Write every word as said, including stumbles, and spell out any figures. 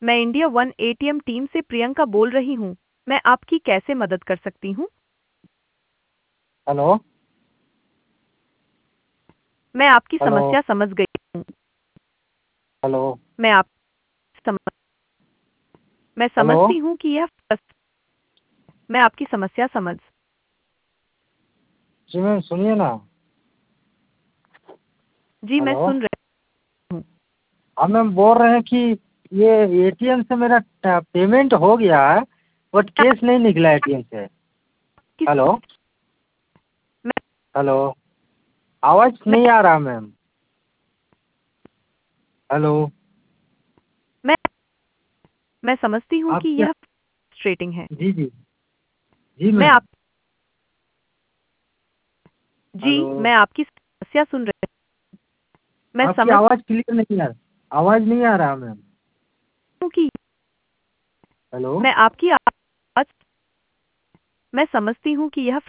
मैं India one ATM team से प्रियंका बोल रही हूँ। मैं आपकी कैसे मदद कर सकती हूँ? हेलो। मैं आपकी हेलो। समस्या समझ गई हूँ। हेलो। मैं आप सम, मैं हेलो। समझती हूँ कि यह फस- मैं आपकी समस्या समझ जी मैम सुनिए ना। जी मैं हेलो। सुन रही हूँ। हाँ मैम बोल रहे हैं कि ये एटीएम से मेरा पेमेंट हो गया है बट कैश नहीं निकला एटीएम से। आपकी हेलो। मैं हेलो। आवाज़ मैं नहीं आ रहा मैम। हेलो। मैं मैं समझती हूँ आप कि क्या? यह फ्रस्ट्रेटिंग है। जी जी। जी मैं मैम। आप जी हेलो। मैं आपकी समस्या सुन रही हूँ। मैं आपकी समझती आवाज़ क्लियर नहीं आ रहा। आवाज़ नहीं आ रहा मैम। हूँ कि हेलो। मैं आपकी आवाज़ मैं समझती हूँ कि यह